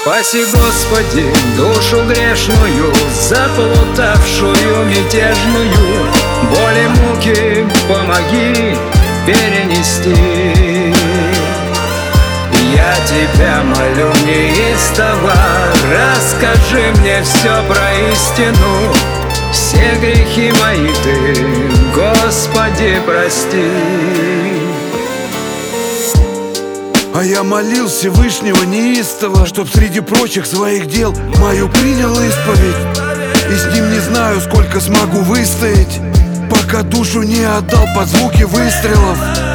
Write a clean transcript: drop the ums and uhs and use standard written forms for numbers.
Спаси, Господи, душу грешную, заплутавшую, мятежную. Боли, муки помоги перенести. Я тебя молю неистово, расскажи мне все про истину. Все грехи мои ты, Господи, прости. А я молил Всевышнего неистово, чтоб среди прочих своих дел мою принял исповедь. И с ним не знаю, сколько смогу выстоять, пока душу не отдал под звуки выстрелов.